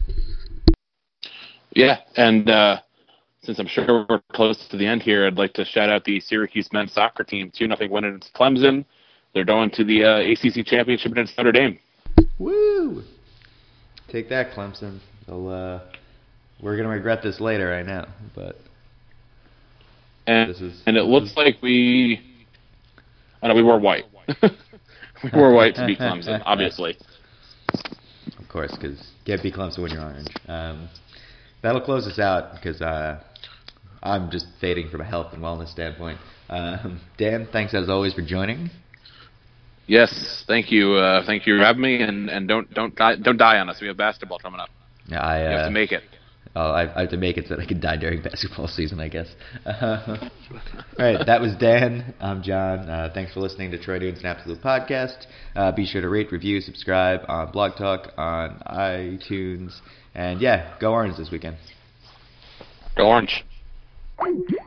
Yeah, and since I'm sure we're close to the end here, I'd like to shout out the Syracuse men's soccer team, 2-0 win against Clemson. They're going to the ACC championship against Notre Dame. Woo! Take that, Clemson. We're going to regret this later, I know, but and it looks like we wore white. We wore white to beat Clemson, obviously. Of course, because you can't beat Clemson when you're orange. That'll close us out because I'm just fading from a health and wellness standpoint. Dan, thanks as always for joining. Yes, thank you. Thank you for having me, and don't die on us. We have basketball coming up. Yeah, you have to make it. Oh, I have to make it so that I can die during basketball season, I guess. All right, that was Dan. I'm John. Thanks for listening to Troy Nunes' Absolute Podcast. Be sure to rate, review, subscribe on Blog Talk, on iTunes. And, go Orange this weekend. Go Orange.